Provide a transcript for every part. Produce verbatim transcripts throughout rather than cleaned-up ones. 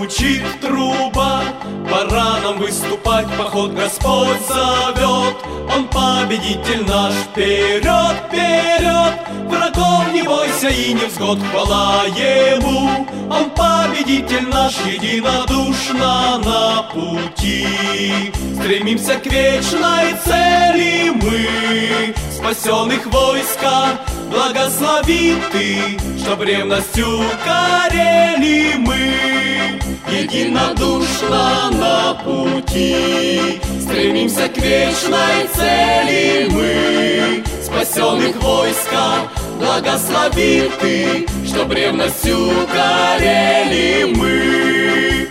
Звучит труба, пора нам выступать, поход Господь зовет. Он победитель наш, вперед, вперед, врагов не бойся и невзгод, хвала Ему. Он победитель наш, единодушно на пути. Стремимся к вечной цели мы, спасенных войска благослови Ты, чтоб ревностью горели мы. Единодушно на пути, стремимся к вечной цели мы, спасенных войска благослови Ты, чтоб ревностью горели мы.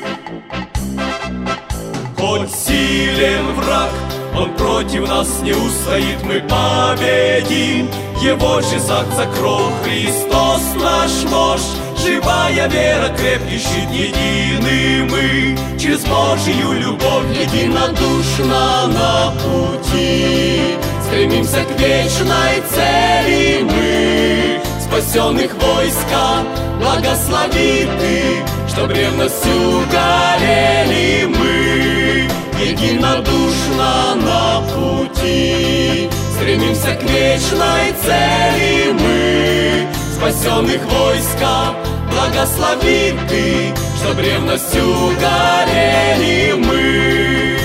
Хоть силен враг, он против нас не устоит, мы победим. Его жизак закрыл Христос наш вождь. Живая вера, крепкий щит, едины мы. Через Божию любовь единодушно на пути. Стремимся к вечной цели мы, спасенных войска благослови Ты, чтоб ревностью горели мы. Единодушно на пути, стремимся к вечной цели мы, спасенных войска благослови Ты, чтоб ревностью горели мы.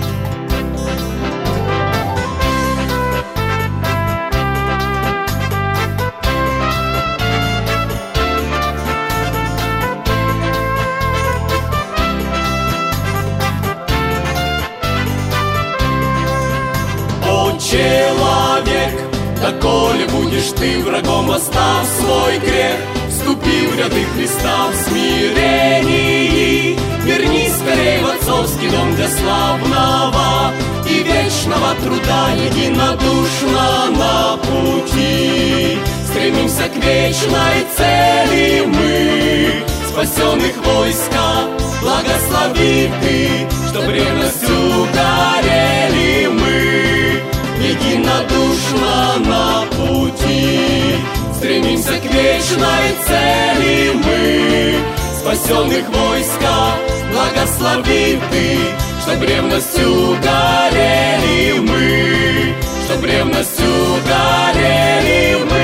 Человек, доколе будешь ты врагом, оставь свой грех, вступи в ряды Христа в смирении. Вернись скорей в отцовский дом для славного и вечного труда, единодушно на пути. Стремимся к вечной цели мы, спасенных войска благослови Ты, чтоб ревностью горели мы. Единодушно на пути, стремимся к вечной цели мы, спасенных войска благослови Ты, чтоб ревностью горели мы, чтоб ревностью горели мы.